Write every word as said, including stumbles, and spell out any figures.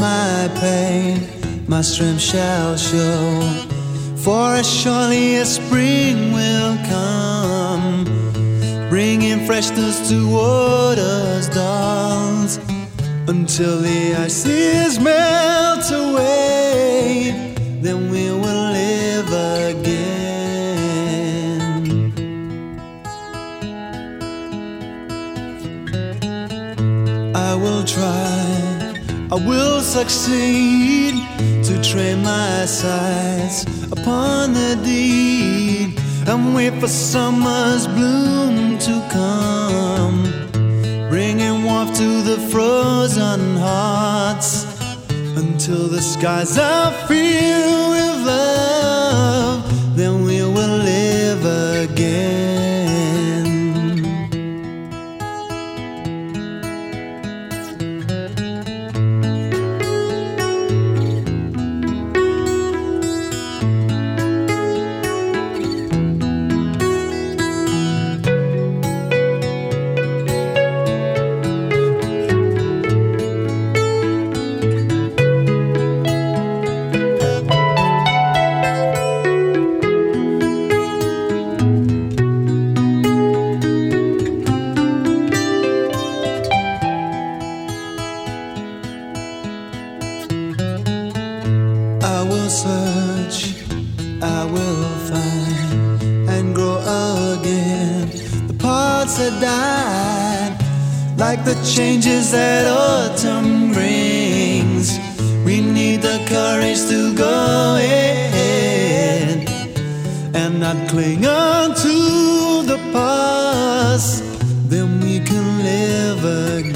my pain, my strength shall show. For as surely as spring will come, bringing freshness to waters dawns, until the ices melt away, then we will live again. I will try, I will succeed to train my sights upon the deed, and wait for summer's bloom to come, bringing warmth to the frozen hearts, until the skies are filled with love, then we will live again. I will search, I will find, and grow again the parts that died, like the changes that autumn brings. We need the courage to go ahead and not cling on to the past, then we can live again.